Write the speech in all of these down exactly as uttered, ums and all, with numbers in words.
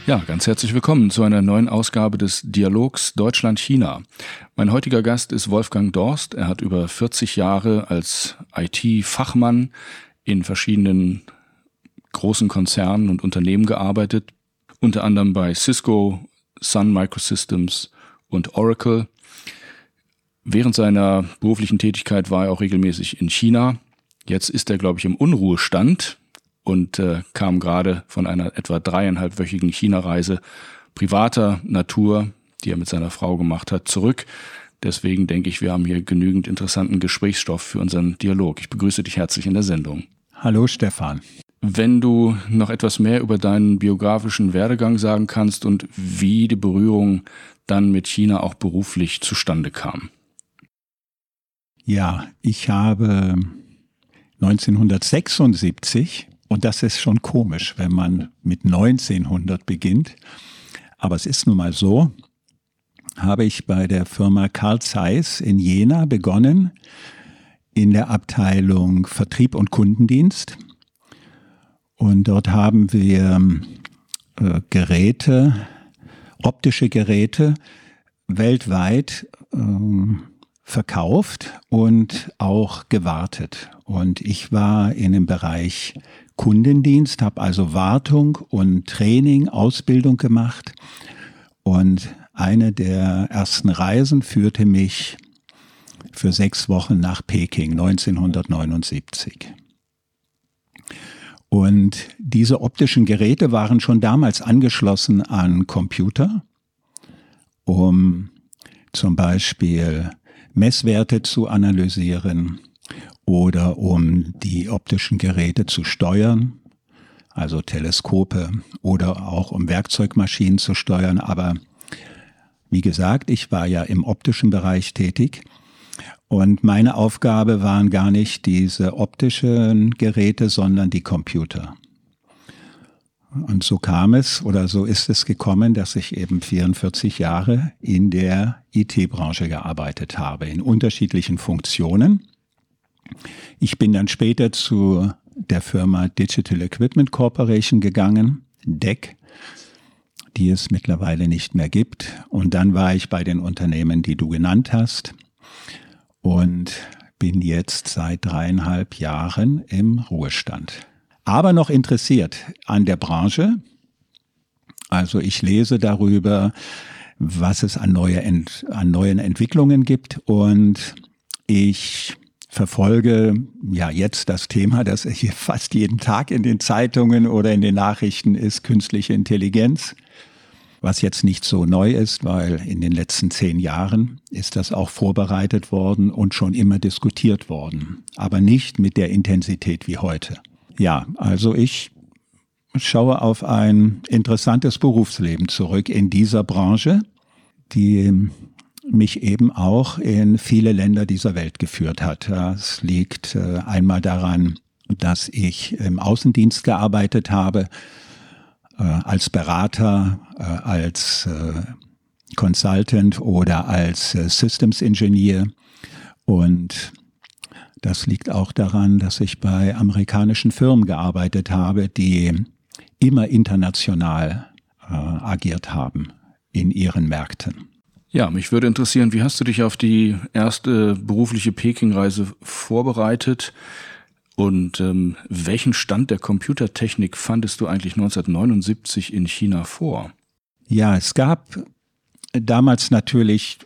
Ja, ganz herzlich willkommen zu einer neuen Ausgabe des Dialogs Deutschland-China. Mein heutiger Gast ist Wolfgang Dorst. Er hat über vierzig Jahre als I T-Fachmann in verschiedenen großen Konzernen und Unternehmen gearbeitet, unter anderem bei Cisco, Sun Microsystems und Oracle. Während seiner beruflichen Tätigkeit war er auch regelmäßig in China. Jetzt ist er, glaube ich, im Unruhestand und äh, kam gerade von einer etwa dreieinhalbwöchigen China-Reise privater Natur, die er mit seiner Frau gemacht hat, zurück. Deswegen denke ich, wir haben hier genügend interessanten Gesprächsstoff für unseren Dialog. Ich begrüße dich herzlich in der Sendung. Hallo Stefan. Wenn du noch etwas mehr über deinen biografischen Werdegang sagen kannst und wie die Berührung dann mit China auch beruflich zustande kam. Ja, ich habe neunzehnhundertsechsundsiebzig, und das ist schon komisch, wenn man mit neunzehnhundert beginnt, aber es ist nun mal so, habe ich bei der Firma Carl Zeiss in Jena begonnen, in der Abteilung Vertrieb und Kundendienst. Und dort haben wir äh, Geräte, optische Geräte weltweit äh, verkauft und auch gewartet. Und ich war in dem Bereich Kundendienst, habe also Wartung und Training, Ausbildung gemacht. Und eine der ersten Reisen führte mich für sechs Wochen nach Peking, neunzehnhundertneunundsiebzig. Und diese optischen Geräte waren schon damals angeschlossen an Computer, um zum Beispiel Messwerte zu analysieren oder um die optischen Geräte zu steuern, also Teleskope oder auch um Werkzeugmaschinen zu steuern. Aber wie gesagt, ich war ja im optischen Bereich tätig und meine Aufgabe waren gar nicht diese optischen Geräte, sondern die Computer. Und so kam es oder so ist es gekommen, dass ich eben vierundvierzig Jahre in der I T-Branche gearbeitet habe, in unterschiedlichen Funktionen. Ich bin dann später zu der Firma Digital Equipment Corporation gegangen, D E C, die es mittlerweile nicht mehr gibt. Und dann war ich bei den Unternehmen, die du genannt hast, und bin jetzt seit dreieinhalb Jahren im Ruhestand. Aber noch interessiert an der Branche. Also ich lese darüber, was es an, neue Ent- an neuen Entwicklungen gibt, und ich verfolge ja jetzt das Thema, das hier fast jeden Tag in den Zeitungen oder in den Nachrichten ist, künstliche Intelligenz. Was jetzt nicht so neu ist, weil in den letzten zehn Jahren ist das auch vorbereitet worden und schon immer diskutiert worden, aber nicht mit der Intensität wie heute. Ja, also ich schaue auf ein interessantes Berufsleben zurück in dieser Branche, die mich eben auch in viele Länder dieser Welt geführt hat. Das liegt äh, einmal daran, dass ich im Außendienst gearbeitet habe, äh, als Berater, äh, als äh, Consultant oder als äh, Systems Engineer, und das liegt auch daran, dass ich bei amerikanischen Firmen gearbeitet habe, die immer international äh, agiert haben in ihren Märkten. Ja, mich würde interessieren, wie hast du dich auf die erste berufliche Peking-Reise vorbereitet und ähm, welchen Stand der Computertechnik fandest du eigentlich neunzehnhundertneunundsiebzig in China vor? Ja, es gab damals natürlich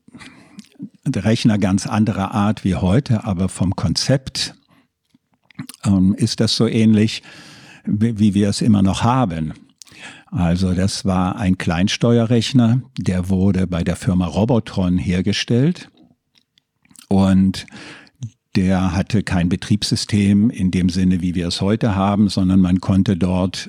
Rechner ganz anderer Art wie heute, aber vom Konzept ähm, ist das so ähnlich, wie, wie wir es immer noch haben. Also das war ein Kleinsteuerrechner, der wurde bei der Firma Robotron hergestellt und der hatte kein Betriebssystem in dem Sinne, wie wir es heute haben, sondern man konnte dort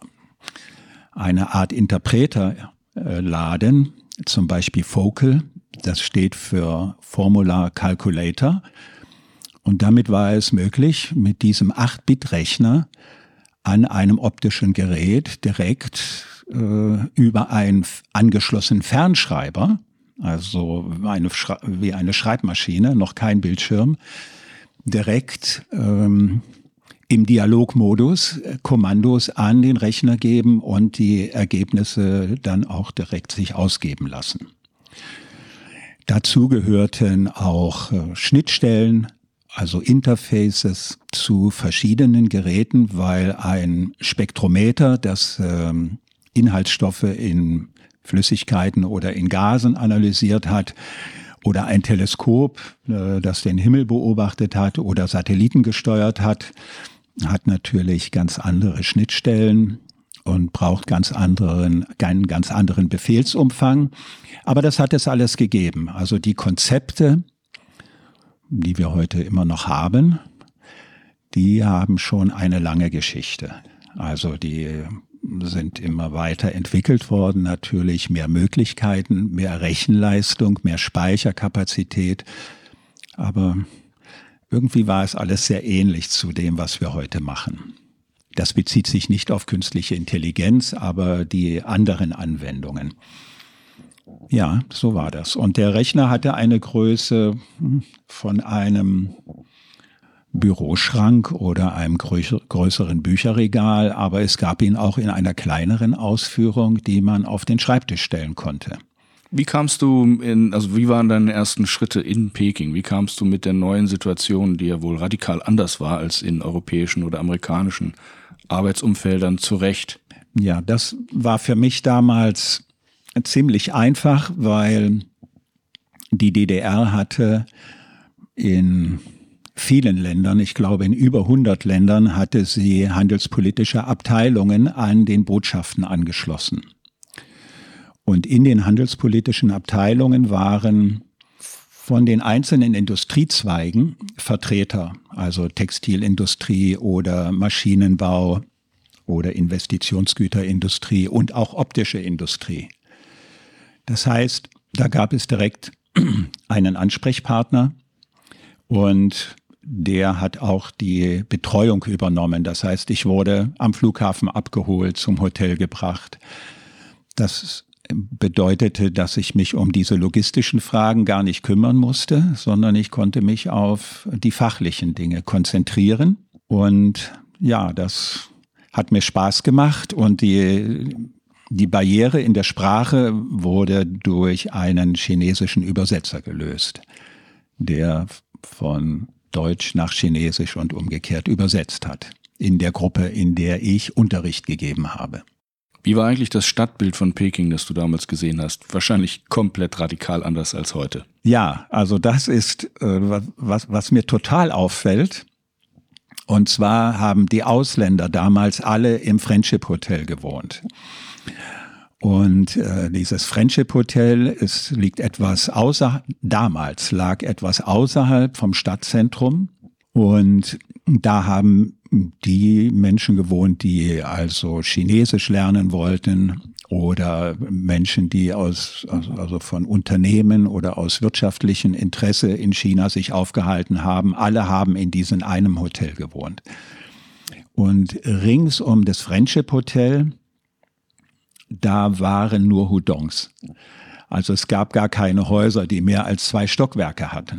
eine Art Interpreter laden, zum Beispiel Focal, das steht für Formula Calculator, und damit war es möglich, mit diesem acht-Bit-Rechner an einem optischen Gerät direkt äh, über einen angeschlossenen Fernschreiber, also eine, wie eine Schreibmaschine, noch kein Bildschirm, direkt ähm, im Dialogmodus Kommandos an den Rechner geben und die Ergebnisse dann auch direkt sich ausgeben lassen. Dazu gehörten auch Schnittstellen, also Interfaces zu verschiedenen Geräten, weil ein Spektrometer, das ähm, Inhaltsstoffe in Flüssigkeiten oder in Gasen analysiert hat, oder ein Teleskop, äh, das den Himmel beobachtet hat oder Satelliten gesteuert hat, hat natürlich ganz andere Schnittstellen und braucht ganz anderen, einen ganz anderen Befehlsumfang. Aber das hat es alles gegeben. Also die Konzepte, die wir heute immer noch haben, die haben schon eine lange Geschichte. Also die sind immer weiter entwickelt worden, natürlich mehr Möglichkeiten, mehr Rechenleistung, mehr Speicherkapazität. Aber irgendwie war es alles sehr ähnlich zu dem, was wir heute machen. Das bezieht sich nicht auf künstliche Intelligenz, aber die anderen Anwendungen. Ja, so war das. Und der Rechner hatte eine Größe von einem Büroschrank oder einem größeren Bücherregal, aber es gab ihn auch in einer kleineren Ausführung, die man auf den Schreibtisch stellen konnte. Wie kamst du in, also wie waren deine ersten Schritte in Peking? Wie kamst du mit der neuen Situation, die ja wohl radikal anders war als in europäischen oder amerikanischen Arbeitsumfeldern, zurecht? Ja, das war für mich damals ziemlich einfach, weil die D D R hatte in vielen Ländern, ich glaube in über hundert Ländern, hatte sie handelspolitische Abteilungen an den Botschaften angeschlossen. Und in den handelspolitischen Abteilungen waren von den einzelnen Industriezweigen Vertreter, also Textilindustrie oder Maschinenbau oder Investitionsgüterindustrie und auch optische Industrie. Das heißt, da gab es direkt einen Ansprechpartner und der hat auch die Betreuung übernommen. Das heißt, ich wurde am Flughafen abgeholt, zum Hotel gebracht. Das bedeutete, dass ich mich um diese logistischen Fragen gar nicht kümmern musste, sondern ich konnte mich auf die fachlichen Dinge konzentrieren. Und ja, das hat mir Spaß gemacht und die, die Barriere in der Sprache wurde durch einen chinesischen Übersetzer gelöst, der von Deutsch nach Chinesisch und umgekehrt übersetzt hat, in der Gruppe, in der ich Unterricht gegeben habe. Wie war eigentlich das Stadtbild von Peking, das du damals gesehen hast? Wahrscheinlich komplett radikal anders als heute. Ja, also das ist, äh, was, was mir total auffällt. Und zwar haben die Ausländer damals alle im Friendship Hotel gewohnt. Und äh, dieses Friendship Hotel, es liegt etwas außer, damals lag etwas außerhalb vom Stadtzentrum. Und da haben die Menschen gewohnt, die also Chinesisch lernen wollten oder Menschen, die aus, also von Unternehmen oder aus wirtschaftlichem Interesse in China sich aufgehalten haben. Alle haben in diesem einem Hotel gewohnt. Und rings um das Friendship Hotel, da waren nur Hudongs. Also es gab gar keine Häuser, die mehr als zwei Stockwerke hatten.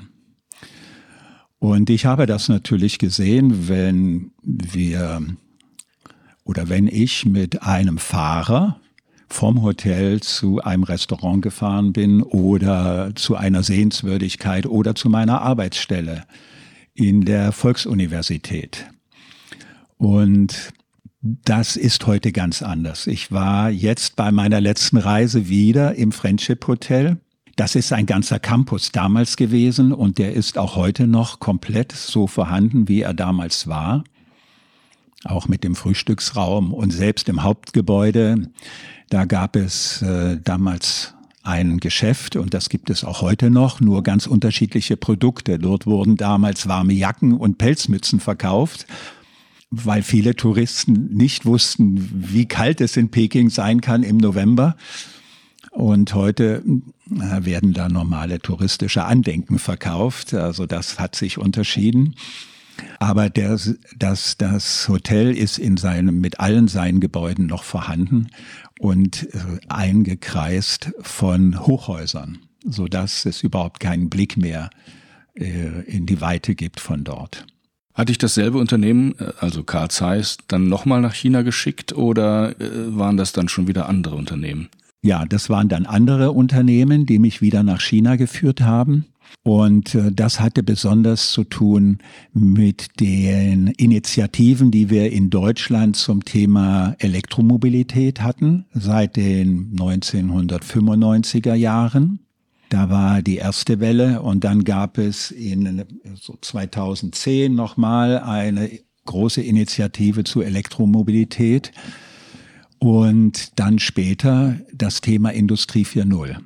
Und ich habe das natürlich gesehen, wenn wir oder wenn ich mit einem Fahrer vom Hotel zu einem Restaurant gefahren bin oder zu einer Sehenswürdigkeit oder zu meiner Arbeitsstelle in der Volksuniversität. Und das ist heute ganz anders. Ich war jetzt bei meiner letzten Reise wieder im Friendship Hotel. Das ist ein ganzer Campus damals gewesen und der ist auch heute noch komplett so vorhanden, wie er damals war. Auch mit dem Frühstücksraum und selbst im Hauptgebäude. Da gab es äh, damals ein Geschäft und das gibt es auch heute noch, nur ganz unterschiedliche Produkte. Dort wurden damals warme Jacken und Pelzmützen verkauft, weil viele Touristen nicht wussten, wie kalt es in Peking sein kann im November. Und heute werden da normale touristische Andenken verkauft. Also das hat sich unterschieden. Aber der, das, das Hotel ist in seinem, mit allen seinen Gebäuden noch vorhanden und eingekreist von Hochhäusern, sodass es überhaupt keinen Blick mehr äh, in die Weite gibt von dort. Hat dich dasselbe Unternehmen, also Carl Zeiss, dann nochmal nach China geschickt oder waren das dann schon wieder andere Unternehmen? Ja, das waren dann andere Unternehmen, die mich wieder nach China geführt haben. Und äh, das hatte besonders zu tun mit den Initiativen, die wir in Deutschland zum Thema Elektromobilität hatten, seit den neunzehnhundertfünfundneunziger Jahren. Da war die erste Welle und dann gab es in so zweitausendzehn nochmal eine große Initiative zur Elektromobilität. Und dann später das Thema Industrie vier Punkt null.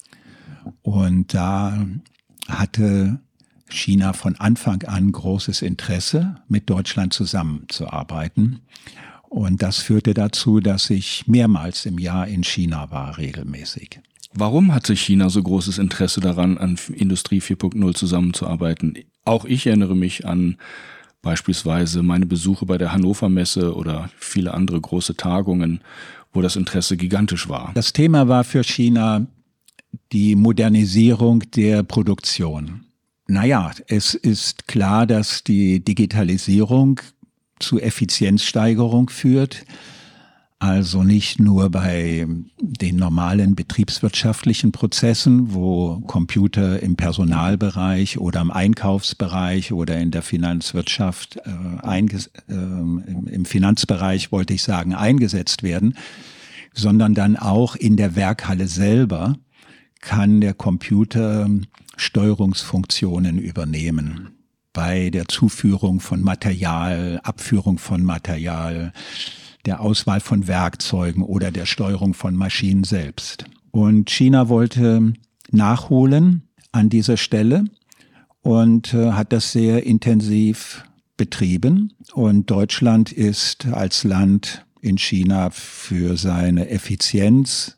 Und da hatte China von Anfang an großes Interesse, mit Deutschland zusammenzuarbeiten. Und das führte dazu, dass ich mehrmals im Jahr in China war, regelmäßig. Warum hatte China so großes Interesse daran, an Industrie vier Punkt null zusammenzuarbeiten? Auch ich erinnere mich an beispielsweise meine Besuche bei der Hannover Messe oder viele andere große Tagungen, wo das Interesse gigantisch war. Das Thema war für China die Modernisierung der Produktion. Naja, es ist klar, dass die Digitalisierung zu Effizienzsteigerung führt. Also nicht nur bei den normalen betriebswirtschaftlichen Prozessen, wo Computer im Personalbereich oder im Einkaufsbereich oder in der Finanzwirtschaft, äh, einges- äh, im Finanzbereich wollte ich sagen, eingesetzt werden, sondern dann auch in der Werkhalle selber kann der Computer Steuerungsfunktionen übernehmen. Bei der Zuführung von Material, Abführung von Material, der Auswahl von Werkzeugen oder der Steuerung von Maschinen selbst. Und China wollte nachholen an dieser Stelle und äh, hat das sehr intensiv betrieben. Und Deutschland ist als Land in China für seine Effizienz,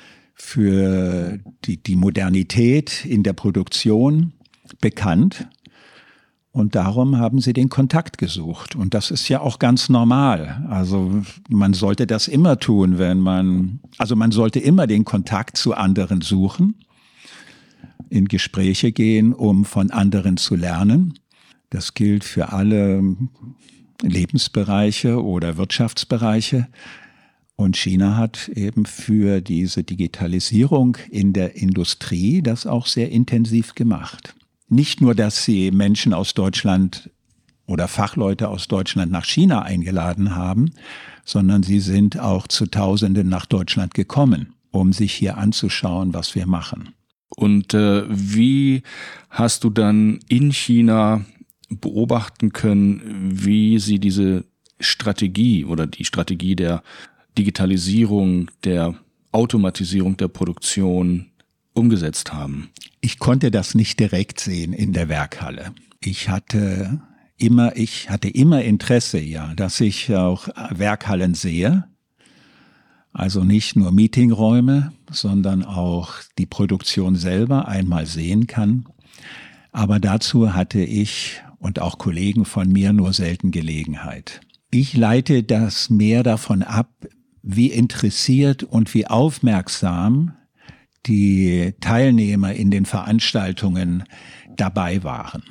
für die, die Modernität in der Produktion bekannt. Und darum haben sie den Kontakt gesucht. Und das ist ja auch ganz normal. Also man sollte das immer tun, wenn man, also man sollte immer den Kontakt zu anderen suchen, in Gespräche gehen, um von anderen zu lernen. Das gilt für alle Lebensbereiche oder Wirtschaftsbereiche. Und China hat eben für diese Digitalisierung in der Industrie das auch sehr intensiv gemacht. Nicht nur, dass sie Menschen aus Deutschland oder Fachleute aus Deutschland nach China eingeladen haben, sondern sie sind auch zu Tausenden nach Deutschland gekommen, um sich hier anzuschauen, was wir machen. Und äh, wie hast du dann in China beobachten können, wie sie diese Strategie oder die Strategie der Digitalisierung, der Automatisierung der Produktion umgesetzt haben? Ich konnte das nicht direkt sehen in der Werkhalle. Ich hatte immer, ich hatte immer Interesse, ja, dass ich auch Werkhallen sehe. Also nicht nur Meetingräume, sondern auch die Produktion selber einmal sehen kann. Aber dazu hatte ich und auch Kollegen von mir nur selten Gelegenheit. Ich leite das mehr davon ab, wie interessiert und wie aufmerksam die Teilnehmer in den Veranstaltungen dabei waren.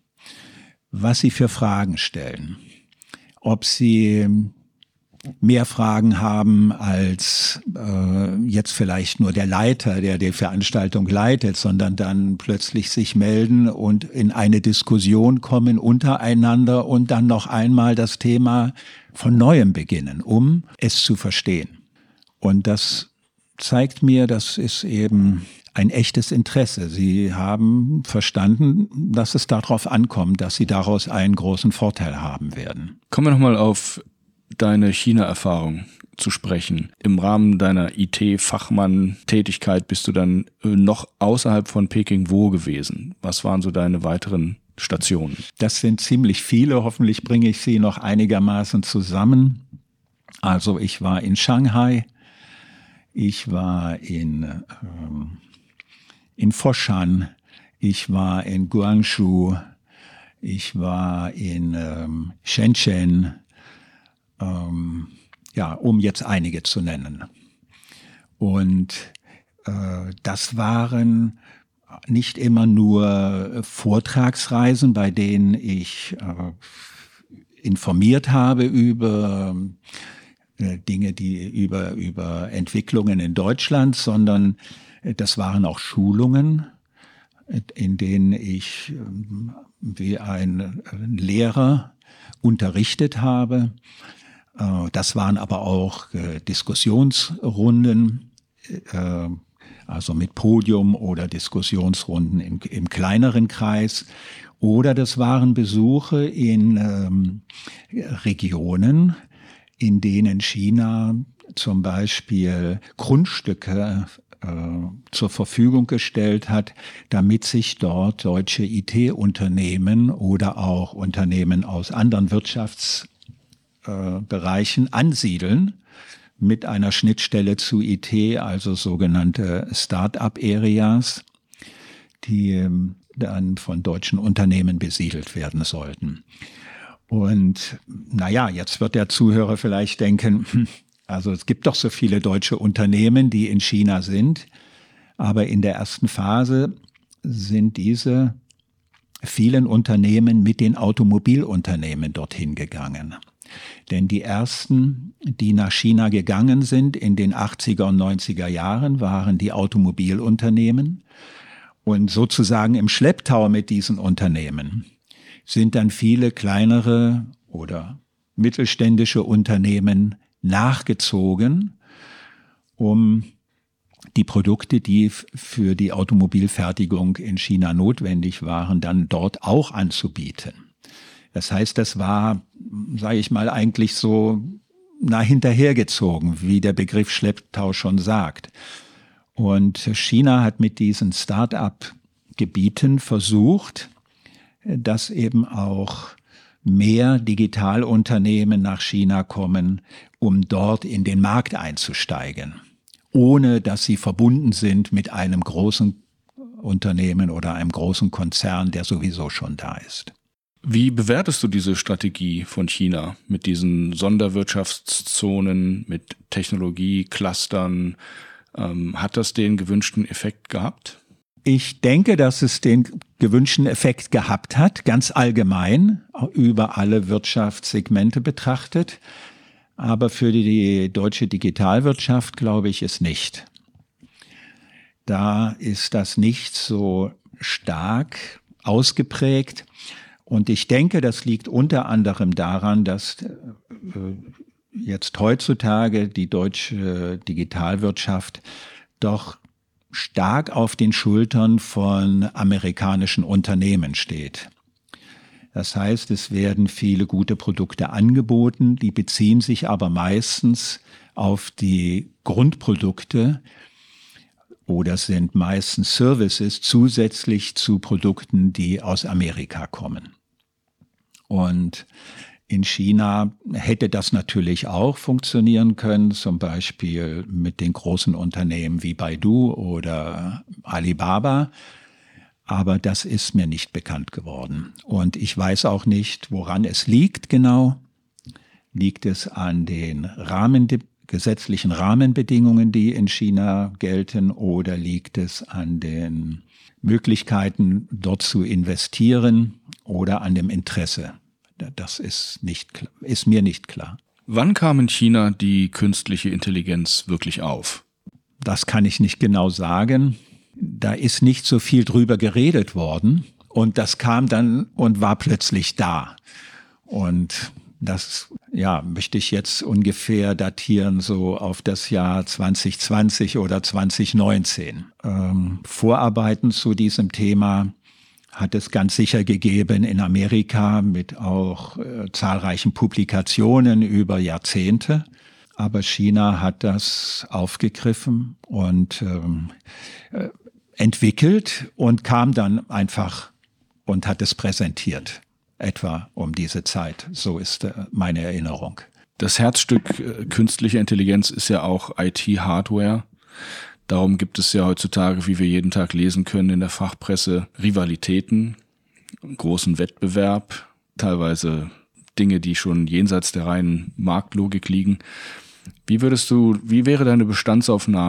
Was sie für Fragen stellen. Ob sie mehr Fragen haben als äh, jetzt vielleicht nur der Leiter, der die Veranstaltung leitet, sondern dann plötzlich sich melden und in eine Diskussion kommen untereinander und dann noch einmal das Thema von Neuem beginnen, um es zu verstehen. Und das zeigt mir, das ist eben ein echtes Interesse. Sie haben verstanden, dass es darauf ankommt, dass sie daraus einen großen Vorteil haben werden. Kommen wir nochmal auf deine China-Erfahrung zu sprechen. Im Rahmen deiner I T-Fachmann-Tätigkeit bist du dann noch außerhalb von Peking wo gewesen? Was waren so deine weiteren Stationen? Das sind ziemlich viele. Hoffentlich bringe ich sie noch einigermaßen zusammen. Also ich war in Shanghai. Ich war in, ähm, in Foshan, ich war in Guangzhou, ich war in ähm, Shenzhen, ähm, ja, um jetzt einige zu nennen. Und äh, das waren nicht immer nur Vortragsreisen, bei denen ich äh, informiert habe über äh, Dinge, die über, über Entwicklungen in Deutschland, sondern äh, das waren auch Schulungen, in denen ich äh, wie ein, ein Lehrer unterrichtet habe. Äh, das waren aber auch äh, Diskussionsrunden, äh, also mit Podium oder Diskussionsrunden im, im kleineren Kreis. Oder das waren Besuche in ähm, Regionen, in denen China zum Beispiel Grundstücke äh, zur Verfügung gestellt hat, damit sich dort deutsche I T-Unternehmen oder auch Unternehmen aus anderen Wirtschaftsbereichen äh, ansiedeln mit einer Schnittstelle zu I T, also sogenannte Start-up-Areas, die ähm, dann von deutschen Unternehmen besiedelt werden sollten. Und naja, jetzt wird der Zuhörer vielleicht denken, also es gibt doch so viele deutsche Unternehmen, die in China sind, aber in der ersten Phase sind diese vielen Unternehmen mit den Automobilunternehmen dorthin gegangen. Denn die ersten, die nach China gegangen sind in den achtziger und neunziger Jahren, waren die Automobilunternehmen. Und sozusagen im Schlepptau mit diesen Unternehmen sind dann viele kleinere oder mittelständische Unternehmen nachgezogen, um die Produkte, die für die Automobilfertigung in China notwendig waren, dann dort auch anzubieten. Das heißt, das war, sage ich mal, eigentlich so nah hinterhergezogen, wie der Begriff Schlepptau schon sagt. Und China hat mit diesen Start-up-Gebieten versucht, dass eben auch mehr Digitalunternehmen nach China kommen, um dort in den Markt einzusteigen, ohne dass sie verbunden sind mit einem großen Unternehmen oder einem großen Konzern, der sowieso schon da ist. Wie bewertest du diese Strategie von China mit diesen Sonderwirtschaftszonen, mit Technologieclustern? Ähm, hat das den gewünschten Effekt gehabt? Ich denke, dass es den gewünschten Effekt gehabt hat, ganz allgemein über alle Wirtschaftssegmente betrachtet. Aber für die deutsche Digitalwirtschaft glaube ich es nicht. Da ist das nicht so stark ausgeprägt. Und ich denke, das liegt unter anderem daran, dass jetzt heutzutage die deutsche Digitalwirtschaft doch stark auf den Schultern von amerikanischen Unternehmen steht. Das heißt, es werden viele gute Produkte angeboten, die beziehen sich aber meistens auf die Grundprodukte oder sind meistens Services zusätzlich zu Produkten, die aus Amerika kommen. Und in China hätte das natürlich auch funktionieren können, zum Beispiel mit den großen Unternehmen wie Baidu oder Alibaba. Aber das ist mir nicht bekannt geworden. Und ich weiß auch nicht, woran es liegt genau. Liegt es an den Rahmen, gesetzlichen Rahmenbedingungen, die in China gelten, oder liegt es an den Möglichkeiten, dort zu investieren oder an dem Interesse? Das ist nicht, ist mir nicht klar. Wann kam in China die künstliche Intelligenz wirklich auf? Das kann ich nicht genau sagen. Da ist nicht so viel drüber geredet worden und das kam dann und war plötzlich da. Und das, ja, möchte ich jetzt ungefähr datieren so auf das Jahr zwanzig zwanzig oder zwanzig neunzehn. Ähm, Vorarbeiten zu diesem Thema hat es ganz sicher gegeben in Amerika mit auch äh, zahlreichen Publikationen über Jahrzehnte. Aber China hat das aufgegriffen und ähm, äh, entwickelt und kam dann einfach und hat es präsentiert. Etwa um diese Zeit. So ist äh, meine Erinnerung. Das Herzstück äh, künstliche Intelligenz ist ja auch I T-Hardware. Darum gibt es ja heutzutage, wie wir jeden Tag lesen können in der Fachpresse, Rivalitäten, großen Wettbewerb, teilweise Dinge, die schon jenseits der reinen Marktlogik liegen. Wie würdest du, wie wäre deine Bestandsaufnahme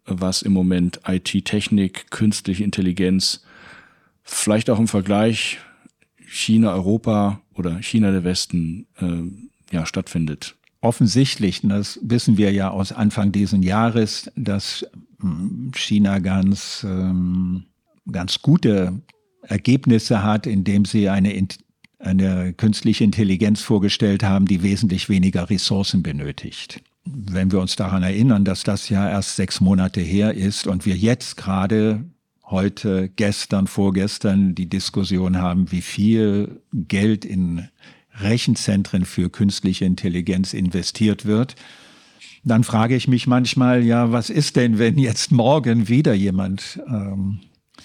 was im Moment I T-Technik, künstliche Intelligenz, vielleicht auch im Vergleich China, Europa oder China der Westen äh, ja, stattfindet? Offensichtlich, das wissen wir ja aus Anfang dieses Jahres, dass China ganz, ähm, ganz gute Ergebnisse hat, indem sie eine, eine künstliche Intelligenz vorgestellt haben, die wesentlich weniger Ressourcen benötigt. Wenn wir uns daran erinnern, dass das ja erst sechs Monate her ist und wir jetzt gerade heute, gestern, vorgestern die Diskussion haben, wie viel Geld in Rechenzentren für künstliche Intelligenz investiert wird, dann frage ich mich manchmal, ja, was ist denn, wenn jetzt morgen wieder jemand ähm,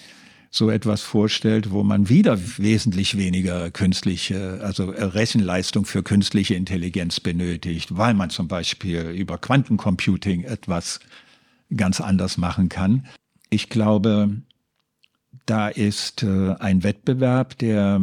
so etwas vorstellt, wo man wieder wesentlich weniger künstliche, also Rechenleistung für künstliche Intelligenz benötigt, weil man zum Beispiel über Quantencomputing etwas ganz anders machen kann. Ich glaube, da ist äh, ein Wettbewerb, der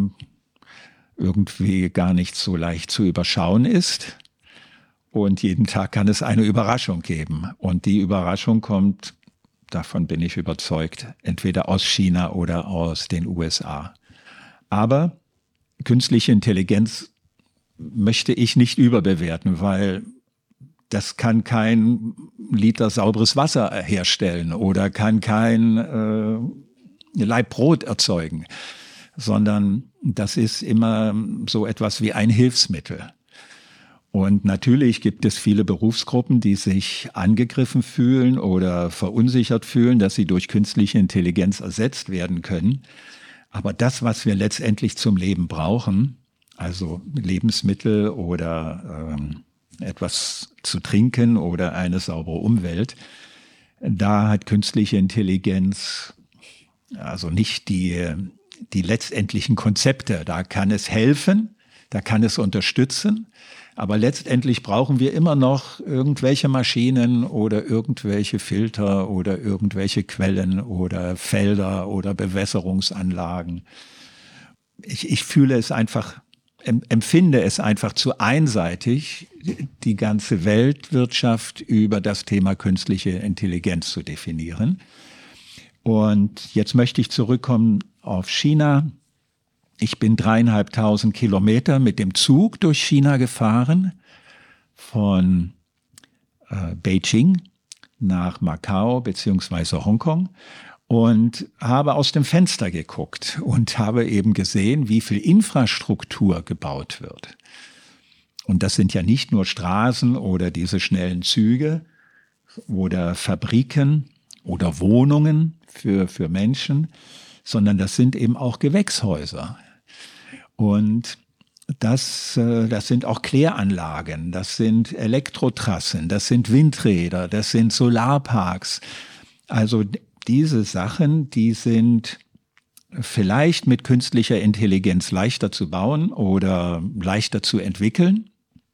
irgendwie gar nicht so leicht zu überschauen ist. Und jeden Tag kann es eine Überraschung geben. Und die Überraschung kommt, davon bin ich überzeugt, entweder aus China oder aus den U S A. Aber künstliche Intelligenz möchte ich nicht überbewerten, weil das kann kein Liter sauberes Wasser herstellen oder kann kein äh, Laib Brot erzeugen, sondern das ist immer so etwas wie ein Hilfsmittel. Und natürlich gibt es viele Berufsgruppen, die sich angegriffen fühlen oder verunsichert fühlen, dass sie durch künstliche Intelligenz ersetzt werden können. Aber das, was wir letztendlich zum Leben brauchen, also Lebensmittel oder ähm, etwas zu trinken oder eine saubere Umwelt, da hat künstliche Intelligenz also nicht die, die letztendlichen Konzepte. Da kann es helfen, da kann es unterstützen. Aber letztendlich brauchen wir immer noch irgendwelche Maschinen oder irgendwelche Filter oder irgendwelche Quellen oder Felder oder Bewässerungsanlagen. Ich, ich fühle es einfach, empfinde es einfach zu einseitig, die ganze Weltwirtschaft über das Thema künstliche Intelligenz zu definieren. Und jetzt möchte ich zurückkommen auf China. Ich bin dreieinhalbtausend Kilometer mit dem Zug durch China gefahren, von äh, Beijing nach Macau beziehungsweise Hongkong und habe aus dem Fenster geguckt und habe eben gesehen, wie viel Infrastruktur gebaut wird. Und das sind ja nicht nur Straßen oder diese schnellen Züge oder Fabriken oder Wohnungen für, für Menschen, sondern das sind eben auch Gewächshäuser. Und das, das sind auch Kläranlagen, das sind Elektrotrassen, das sind Windräder, das sind Solarparks. Also diese Sachen, die sind vielleicht mit künstlicher Intelligenz leichter zu bauen oder leichter zu entwickeln.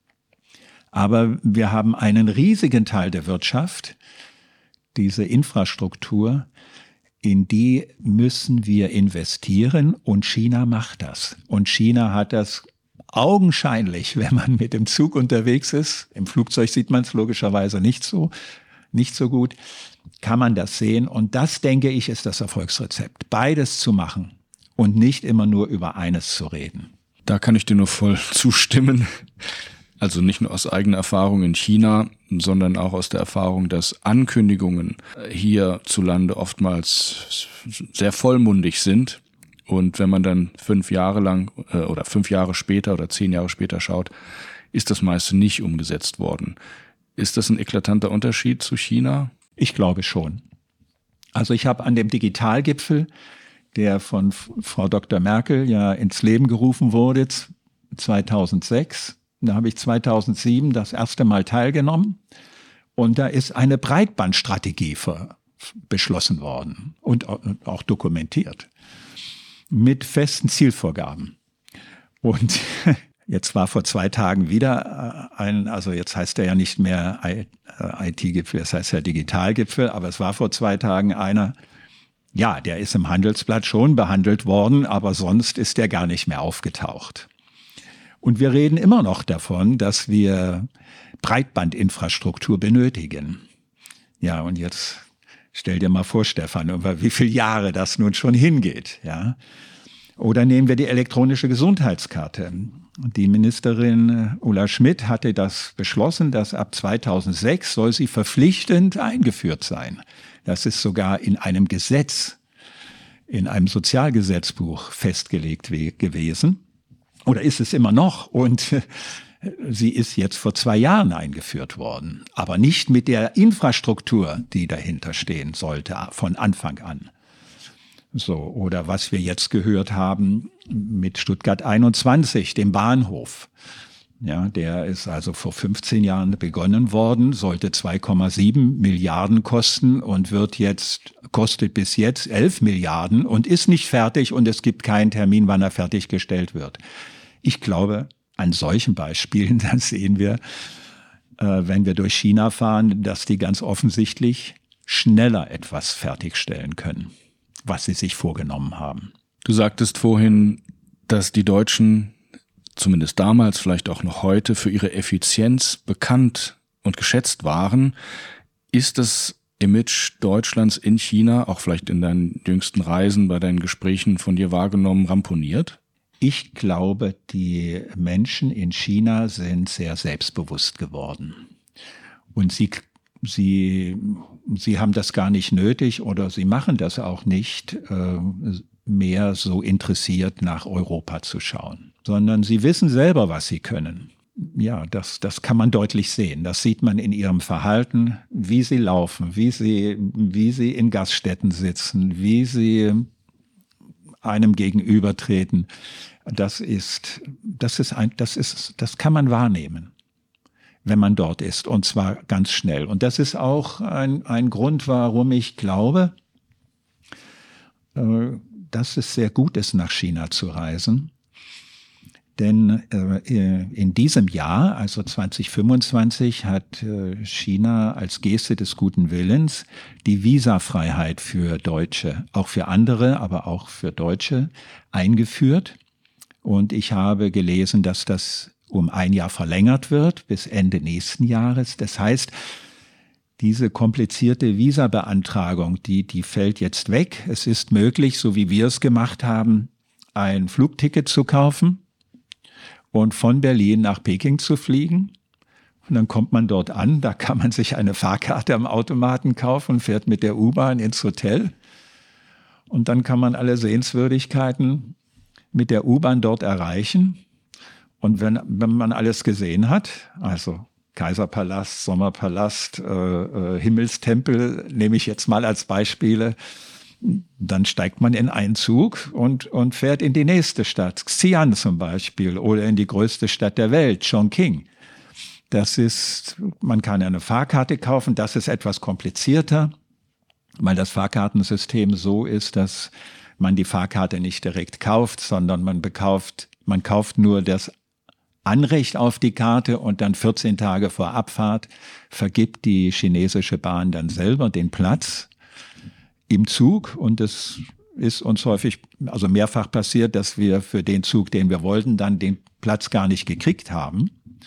Aber wir haben einen riesigen Teil der Wirtschaft, diese Infrastruktur, in die müssen wir investieren und China macht das. Und China hat das augenscheinlich, wenn man mit dem Zug unterwegs ist, im Flugzeug sieht man es logischerweise nicht so, nicht so gut, kann man das sehen. Und das, denke ich, ist das Erfolgsrezept, beides zu machen und nicht immer nur über eines zu reden. Da kann ich dir nur voll zustimmen. Also nicht nur aus eigener Erfahrung in China, sondern auch aus der Erfahrung, dass Ankündigungen hierzulande oftmals sehr vollmundig sind. Und wenn man dann fünf Jahre lang äh, oder fünf Jahre später oder zehn Jahre später schaut, ist das meiste nicht umgesetzt worden. Ist das ein eklatanter Unterschied zu China? Ich glaube schon. Also ich habe an dem Digitalgipfel, der von Frau Doktor Merkel ja ins Leben gerufen wurde, zweitausendsechs, da habe ich zweitausendsieben das erste Mal teilgenommen und da ist eine Breitbandstrategie ver- beschlossen worden und auch dokumentiert mit festen Zielvorgaben. Und jetzt war vor zwei Tagen wieder ein, also jetzt heißt er ja nicht mehr I T-Gipfel, es heißt ja Digitalgipfel, aber es war vor zwei Tagen einer, ja, der ist im Handelsblatt schon behandelt worden, aber sonst ist der gar nicht mehr aufgetaucht. Und wir reden immer noch davon, dass wir Breitbandinfrastruktur benötigen. Ja, und jetzt Stell dir mal vor, Stefan, über wie viele Jahre das nun schon hingeht, ja. Oder nehmen wir die elektronische Gesundheitskarte. Die Ministerin Ulla Schmidt hatte das beschlossen, dass ab zweitausendsechs soll sie verpflichtend eingeführt sein. Das ist sogar in einem Gesetz, in einem Sozialgesetzbuch festgelegt gewesen. Oder ist es immer noch? Und sie ist jetzt vor zwei Jahren eingeführt worden. Aber nicht mit der Infrastruktur, die dahinter stehen sollte, von Anfang an. So, oder was wir jetzt gehört haben mit Stuttgart einundzwanzig, dem Bahnhof. Ja, der ist also vor fünfzehn Jahren begonnen worden, sollte zwei Komma sieben Milliarden kosten und wird jetzt, kostet bis jetzt elf Milliarden und ist nicht fertig und es gibt keinen Termin, wann er fertiggestellt wird. Ich glaube, an solchen Beispielen, dann sehen wir, äh, wenn wir durch China fahren, dass die ganz offensichtlich schneller etwas fertigstellen können, was sie sich vorgenommen haben. Du sagtest vorhin, dass die Deutschen zumindest damals, vielleicht auch noch heute, für ihre Effizienz bekannt und geschätzt waren. Ist das Image Deutschlands in China, auch vielleicht in deinen jüngsten Reisen, bei deinen Gesprächen von dir wahrgenommen, ramponiert? Ich glaube, die Menschen in China sind sehr selbstbewusst geworden. Und sie, sie, sie haben das gar nicht nötig oder sie machen das auch nicht, äh, mehr so interessiert nach Europa zu schauen, sondern sie wissen selber, was sie können. Ja, das, das kann man deutlich sehen. Das sieht man in ihrem Verhalten, wie sie laufen, wie sie, wie sie in Gaststätten sitzen, wie sie einem gegenübertreten. Das ist, das ist ein, das ist, das kann man wahrnehmen, wenn man dort ist, und zwar ganz schnell. Und das ist auch ein, ein Grund, warum ich glaube, äh, dass es sehr gut ist, nach China zu reisen. Denn äh, in diesem Jahr, also zwanzig fünfundzwanzig, hat äh, China als Geste des guten Willens die Visafreiheit für Deutsche, auch für andere, aber auch für Deutsche, eingeführt. Und ich habe gelesen, dass das um ein Jahr verlängert wird, bis Ende nächsten Jahres. Das heißt, diese komplizierte Visabeantragung, die, die fällt jetzt weg. Es ist möglich, so wie wir es gemacht haben, ein Flugticket zu kaufen und von Berlin nach Peking zu fliegen. Und dann kommt man dort an, da kann man sich eine Fahrkarte am Automaten kaufen, fährt mit der U-Bahn ins Hotel. Und dann kann man alle Sehenswürdigkeiten mit der U-Bahn dort erreichen. Und wenn, wenn man alles gesehen hat, also Kaiserpalast, Sommerpalast, äh, äh, Himmelstempel, nehme ich jetzt mal als Beispiele, dann steigt man in einen Zug und, und fährt in die nächste Stadt, Xi'an zum Beispiel, oder in die größte Stadt der Welt, Chongqing. Das ist, man kann eine Fahrkarte kaufen, das ist etwas komplizierter, weil das Fahrkartensystem so ist, dass man die Fahrkarte nicht direkt kauft, sondern man bekauft, man kauft nur das Anrecht auf die Karte und dann vierzehn Tage vor Abfahrt vergibt die chinesische Bahn dann selber den Platz im Zug. Und es ist uns häufig, also mehrfach passiert, dass wir für den Zug, den wir wollten, dann den Platz gar nicht gekriegt haben,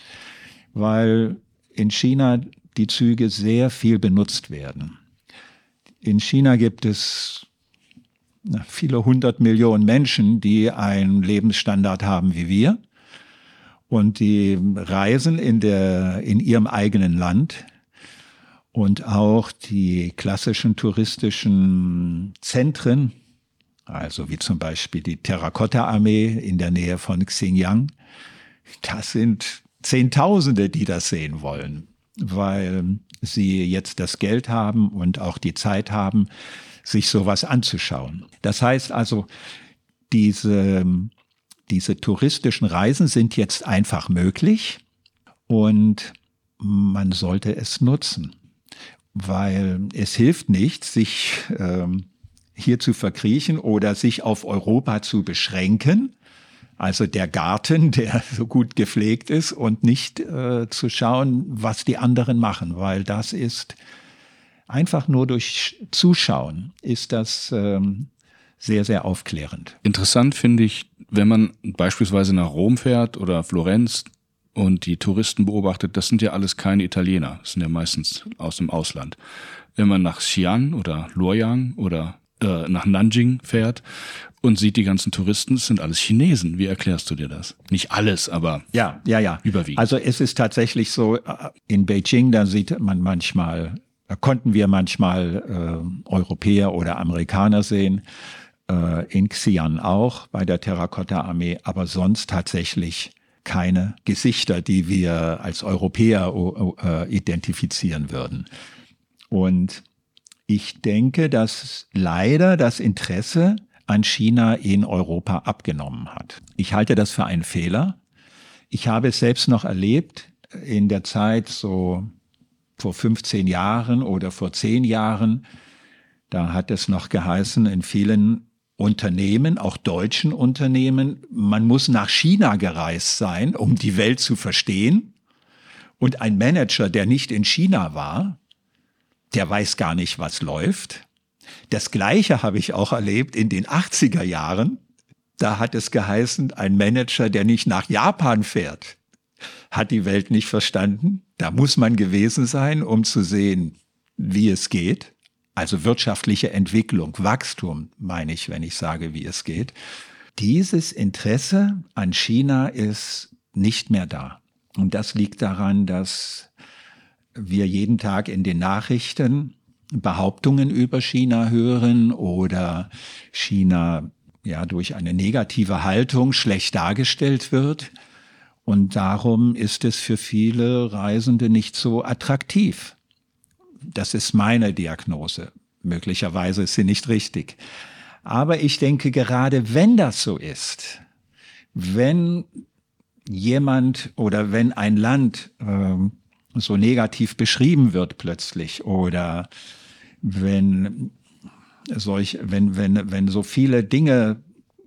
weil in China die Züge sehr viel benutzt werden. In China gibt es viele hundert Millionen Menschen, die einen Lebensstandard haben wie wir. Und die reisen in der, in ihrem eigenen Land. Und auch die klassischen touristischen Zentren, also wie zum Beispiel die Terrakotta-Armee in der Nähe von Xinjiang, das sind Zehntausende, die das sehen wollen, weil sie jetzt das Geld haben und auch die Zeit haben, sich sowas anzuschauen. Das heißt also, diese Diese touristischen Reisen sind jetzt einfach möglich und man sollte es nutzen, weil es hilft nicht, sich ähm, hier zu verkriechen oder sich auf Europa zu beschränken, also der Garten, der so gut gepflegt ist, und nicht äh, zu schauen, was die anderen machen, weil das ist einfach nur durch Zuschauen ist das ähm, sehr, sehr aufklärend. Interessant finde ich, wenn man beispielsweise nach Rom fährt oder Florenz und die Touristen beobachtet, das sind ja alles keine Italiener, das sind ja meistens aus dem Ausland. wenn man nach Xi'an oder Luoyang oder äh, nach Nanjing fährt und sieht die ganzen Touristen, es sind alles Chinesen. Wie erklärst du dir das? Nicht alles, aber ja, ja, ja. überwiegend. Also es ist tatsächlich so, in Beijing, da sieht man manchmal, da konnten wir manchmal äh, Europäer oder Amerikaner sehen, äh, in Xi'an auch bei der Terrakotta-Armee, aber sonst tatsächlich keine Gesichter, die wir als Europäer äh, identifizieren würden. Und ich denke, dass leider das Interesse an China in Europa abgenommen hat. Ich halte das für einen Fehler. Ich habe es selbst noch erlebt in der Zeit so vor fünfzehn Jahren oder vor zehn Jahren. Da hat es noch geheißen in vielen Unternehmen, auch deutschen Unternehmen, man muss nach China gereist sein, um die Welt zu verstehen. Und ein Manager, der nicht in China war, der weiß gar nicht, was läuft. Das Gleiche habe ich auch erlebt in den achtziger Jahren. Da hat es geheißen, ein Manager, der nicht nach Japan fährt, hat die Welt nicht verstanden. Da muss man gewesen sein, um zu sehen, wie es geht. Also wirtschaftliche Entwicklung, Wachstum, meine ich, wenn ich sage, wie es geht. Dieses Interesse an China ist nicht mehr da. Und das liegt daran, dass wir jeden Tag in den Nachrichten Behauptungen über China hören oder China ja durch eine negative Haltung schlecht dargestellt wird. Und darum ist es für viele Reisende nicht so attraktiv. Das ist meine Diagnose. Möglicherweise ist sie nicht richtig. Aber ich denke, gerade wenn das so ist, wenn jemand oder wenn ein Land ähm, so negativ beschrieben wird plötzlich oder wenn solch, wenn, wenn, wenn so viele Dinge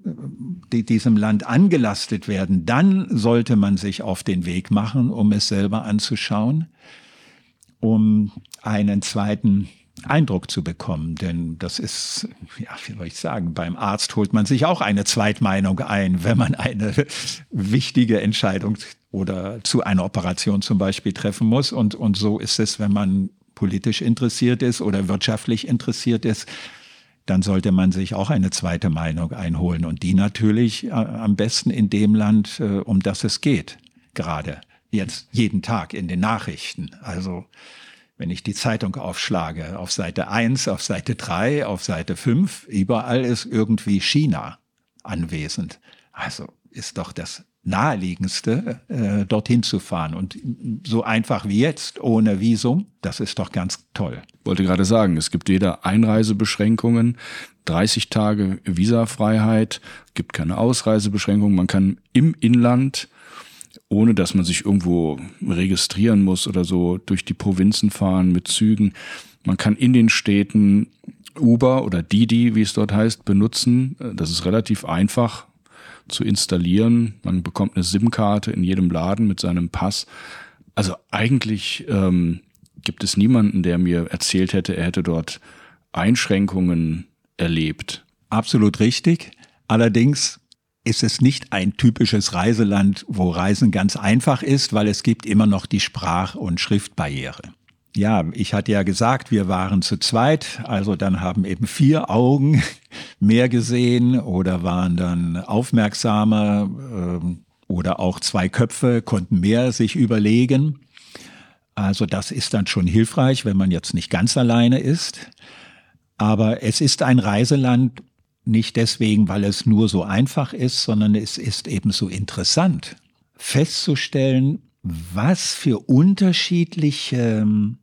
die diesem Land angelastet werden, dann sollte man sich auf den Weg machen, um es selber anzuschauen, um einen zweiten Eindruck zu bekommen. Denn das ist, ja, wie soll ich sagen, beim Arzt holt man sich auch eine Zweitmeinung ein, wenn man eine wichtige Entscheidung oder zu einer Operation zum Beispiel treffen muss. Und, und so ist es, wenn man politisch interessiert ist oder wirtschaftlich interessiert ist, dann sollte man sich auch eine zweite Meinung einholen. Und die natürlich äh, am besten in dem Land, äh, um das es geht. Gerade jetzt jeden Tag in den Nachrichten. Also wenn ich die Zeitung aufschlage, auf Seite eins, auf Seite drei, auf Seite fünf, überall ist irgendwie China anwesend. Also ist doch das Naheliegendste, äh, dorthin zu fahren. Und so einfach wie jetzt, ohne Visum, das ist doch ganz toll. Ich wollte gerade sagen, es gibt weder Einreisebeschränkungen, dreißig Tage Visafreiheit, gibt keine Ausreisebeschränkungen. Man kann im Inland, ohne dass man sich irgendwo registrieren muss oder so, durch die Provinzen fahren mit Zügen. Man kann in den Städten Uber oder Didi, wie es dort heißt, benutzen. Das ist relativ einfach zu installieren. Man bekommt eine SIM-Karte in jedem Laden mit seinem Pass. Also eigentlich ähm, gibt es niemanden, der mir erzählt hätte, er hätte dort Einschränkungen erlebt. Absolut richtig. Allerdings ist es nicht ein typisches Reiseland, wo Reisen ganz einfach ist, weil es gibt immer noch die Sprach- und Schriftbarriere. Ja, ich hatte ja gesagt, wir waren zu zweit, also dann haben eben vier Augen mehr gesehen oder waren dann aufmerksamer äh, oder auch zwei Köpfe konnten mehr sich überlegen. Also das ist dann schon hilfreich, wenn man jetzt nicht ganz alleine ist. Aber es ist ein Reiseland nicht deswegen, weil es nur so einfach ist, sondern es ist eben so interessant festzustellen, was für unterschiedliche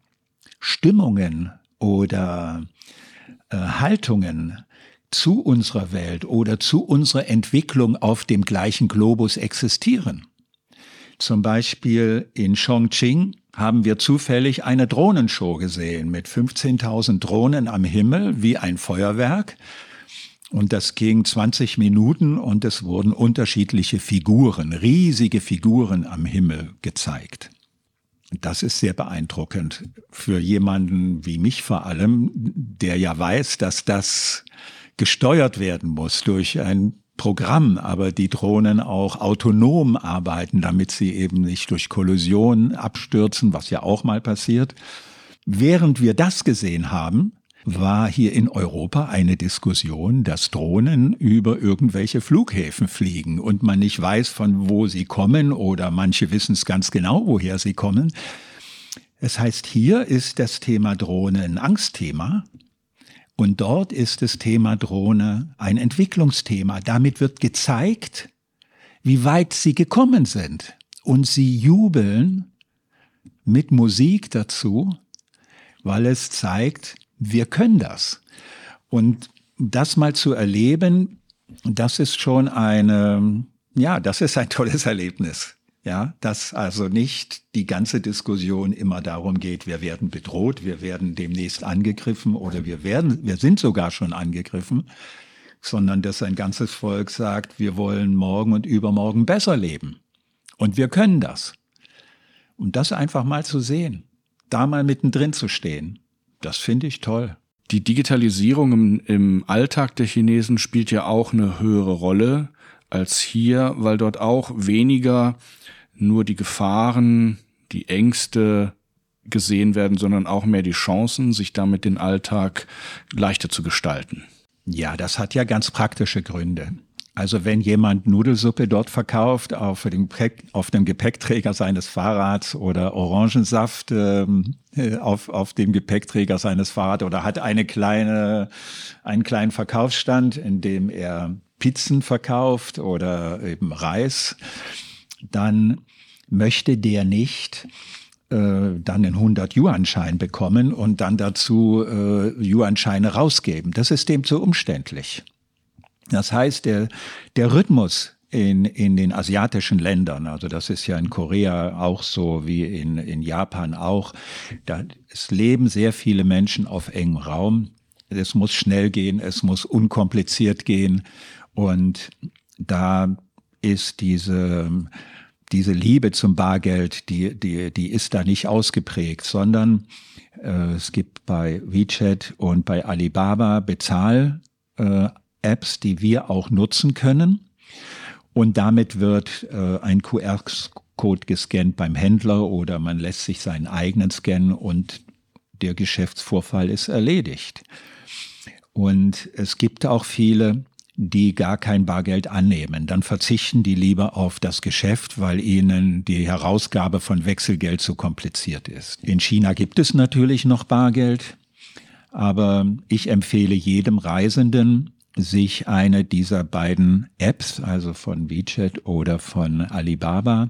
Stimmungen oder äh, Haltungen zu unserer Welt oder zu unserer Entwicklung auf dem gleichen Globus existieren. Zum Beispiel in Chongqing haben wir zufällig eine Drohnenshow gesehen mit fünfzehntausend Drohnen am Himmel wie ein Feuerwerk. Und das ging zwanzig Minuten und es wurden unterschiedliche Figuren, riesige Figuren am Himmel gezeigt. Das ist sehr beeindruckend für jemanden wie mich vor allem, der ja weiß, dass das gesteuert werden muss durch ein Programm, aber die Drohnen auch autonom arbeiten, damit sie eben nicht durch Kollision abstürzen, was ja auch mal passiert. Während wir das gesehen haben, war hier in Europa eine Diskussion, dass Drohnen über irgendwelche Flughäfen fliegen und man nicht weiß, von wo sie kommen, oder manche wissen es ganz genau, woher sie kommen. Das heißt, hier ist das Thema Drohne ein Angstthema und dort ist das Thema Drohne ein Entwicklungsthema. Damit wird gezeigt, wie weit sie gekommen sind, und sie jubeln mit Musik dazu, weil es zeigt, wir können das. Und das mal zu erleben, das ist schon eine, ja, das ist ein tolles Erlebnis. Ja, dass also nicht die ganze Diskussion immer darum geht, wir werden bedroht, wir werden demnächst angegriffen oder wir werden, wir sind sogar schon angegriffen, sondern dass ein ganzes Volk sagt, wir wollen morgen und übermorgen besser leben. Und wir können das. Und das einfach mal zu sehen, da mal mittendrin zu stehen, das finde ich toll. Die Digitalisierung im, im Alltag der Chinesen spielt ja auch eine höhere Rolle als hier, weil dort auch weniger nur die Gefahren, die Ängste gesehen werden, sondern auch mehr die Chancen, sich damit den Alltag leichter zu gestalten. Ja, das hat ja ganz praktische Gründe. Also wenn jemand Nudelsuppe dort verkauft auf dem, auf dem Gepäckträger seines Fahrrads oder Orangensaft ähm, auf, auf dem Gepäckträger seines Fahrrads oder hat eine kleine, einen kleinen Verkaufsstand, in dem er Pizzen verkauft oder eben Reis, dann möchte der nicht äh, dann einen hundert-Yuan-Schein bekommen und dann dazu äh, Yuan-Scheine rausgeben. Das ist dem zu umständlich. Das heißt, der, der Rhythmus in, in den asiatischen Ländern, also das ist ja in Korea auch so wie in, in Japan auch, da, es leben sehr viele Menschen auf engem Raum. Es muss schnell gehen, es muss unkompliziert gehen und da ist diese, diese Liebe zum Bargeld, die, die, die ist da nicht ausgeprägt, sondern äh, es gibt bei WeChat und bei Alibaba Bezahl äh, Apps, die wir auch nutzen können. Und damit wird äh, ein Q R-Code gescannt beim Händler oder man lässt sich seinen eigenen scannen und der Geschäftsvorfall ist erledigt. Und es gibt auch viele, die gar kein Bargeld annehmen. Dann verzichten die lieber auf das Geschäft, weil ihnen die Herausgabe von Wechselgeld zu kompliziert ist. In China gibt es natürlich noch Bargeld, aber ich empfehle jedem Reisenden, sich eine dieser beiden Apps, also von WeChat oder von Alibaba,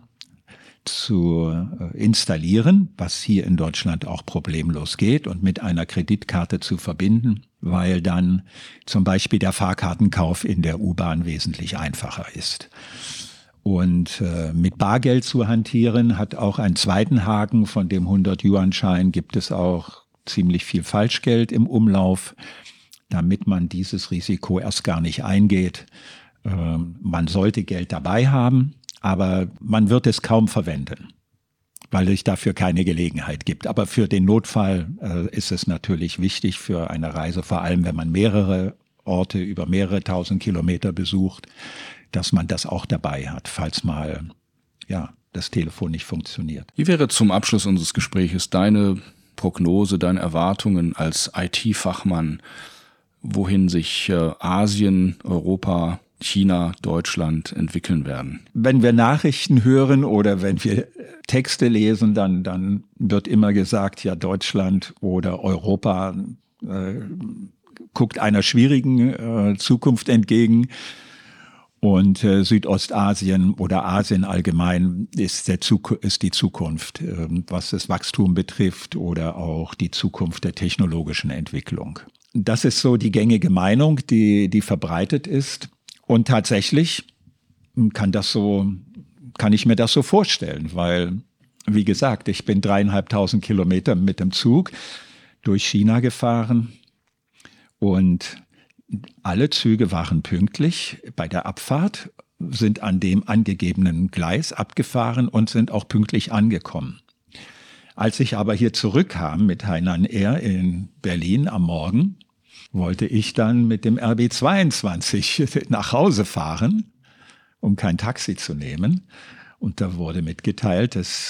zu installieren, was hier in Deutschland auch problemlos geht und mit einer Kreditkarte zu verbinden, weil dann zum Beispiel der Fahrkartenkauf in der U-Bahn wesentlich einfacher ist. Und äh, mit Bargeld zu hantieren hat auch einen zweiten Haken. Von dem hundert-Yuan-Schein gibt es auch ziemlich viel Falschgeld im Umlauf, damit man dieses Risiko erst gar nicht eingeht. Ähm, man sollte Geld dabei haben, aber man wird es kaum verwenden, weil es dafür keine Gelegenheit gibt. Aber für den Notfall äh, ist es natürlich wichtig für eine Reise, vor allem wenn man mehrere Orte über mehrere tausend Kilometer besucht, dass man das auch dabei hat, falls mal ja das Telefon nicht funktioniert. Wie wäre zum Abschluss unseres Gespräches deine Prognose, deine Erwartungen als I T-Fachmann, wohin sich äh, Asien, Europa, China, Deutschland entwickeln werden? Wenn wir Nachrichten hören oder wenn wir Texte lesen, dann, dann wird immer gesagt, ja, Deutschland oder Europa äh, guckt einer schwierigen äh, Zukunft entgegen. Und äh, Südostasien oder Asien allgemein ist, der Zuk- ist die Zukunft, äh, was das Wachstum betrifft oder auch die Zukunft der technologischen Entwicklung. Das ist so die gängige Meinung, die, die verbreitet ist. Und tatsächlich kann das so, kann ich mir das so vorstellen, weil, wie gesagt, ich bin dreieinhalbtausend Kilometer mit dem Zug durch China gefahren und alle Züge waren pünktlich bei der Abfahrt, sind an dem angegebenen Gleis abgefahren und sind auch pünktlich angekommen. Als ich aber hier zurückkam mit Hainan Air in Berlin am Morgen, wollte ich dann mit dem R B zweiundzwanzig nach Hause fahren, um kein Taxi zu nehmen. Und da wurde mitgeteilt, dass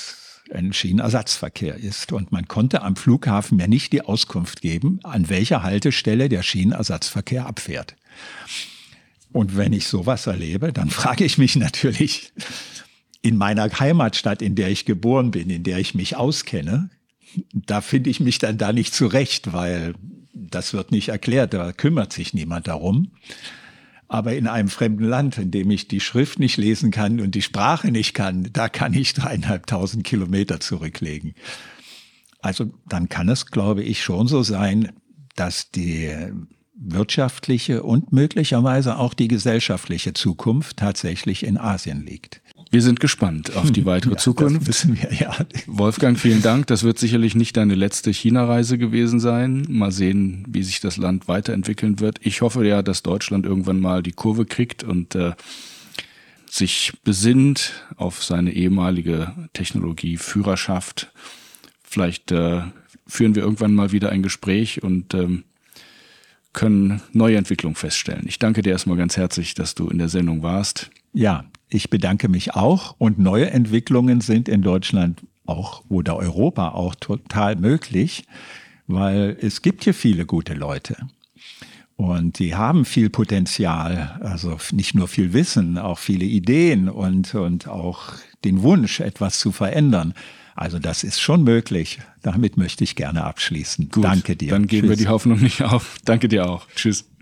ein Schienenersatzverkehr ist. Und man konnte am Flughafen mir nicht die Auskunft geben, an welcher Haltestelle der Schienenersatzverkehr abfährt. Und wenn ich sowas erlebe, dann frage ich mich natürlich, in meiner Heimatstadt, in der ich geboren bin, in der ich mich auskenne, da finde ich mich dann da nicht zurecht, weil das wird nicht erklärt, da kümmert sich niemand darum. Aber in einem fremden Land, in dem ich die Schrift nicht lesen kann und die Sprache nicht kann, da kann ich dreieinhalbtausend Kilometer zurücklegen. Also dann kann es, glaube ich, schon so sein, dass die wirtschaftliche und möglicherweise auch die gesellschaftliche Zukunft tatsächlich in Asien liegt. Wir sind gespannt auf die weitere ja, Zukunft. Das wissen wir, ja. Wolfgang, vielen Dank. Das wird sicherlich nicht deine letzte China-Reise gewesen sein. Mal sehen, wie sich das Land weiterentwickeln wird. Ich hoffe ja, dass Deutschland irgendwann mal die Kurve kriegt und äh, sich besinnt auf seine ehemalige Technologieführerschaft. Vielleicht äh, führen wir irgendwann mal wieder ein Gespräch und ähm, können neue Entwicklungen feststellen. Ich danke dir erstmal ganz herzlich, dass du in der Sendung warst. Ja, ich bedanke mich auch, und neue Entwicklungen sind in Deutschland auch oder Europa auch total möglich, weil es gibt hier viele gute Leute und die haben viel Potenzial, also nicht nur viel Wissen, auch viele Ideen und, und auch den Wunsch, etwas zu verändern. Also das ist schon möglich. Damit möchte ich gerne abschließen. Gut, danke dir. Dann geben Tschüss. wir die Hoffnung nicht auf. Danke dir auch. Tschüss.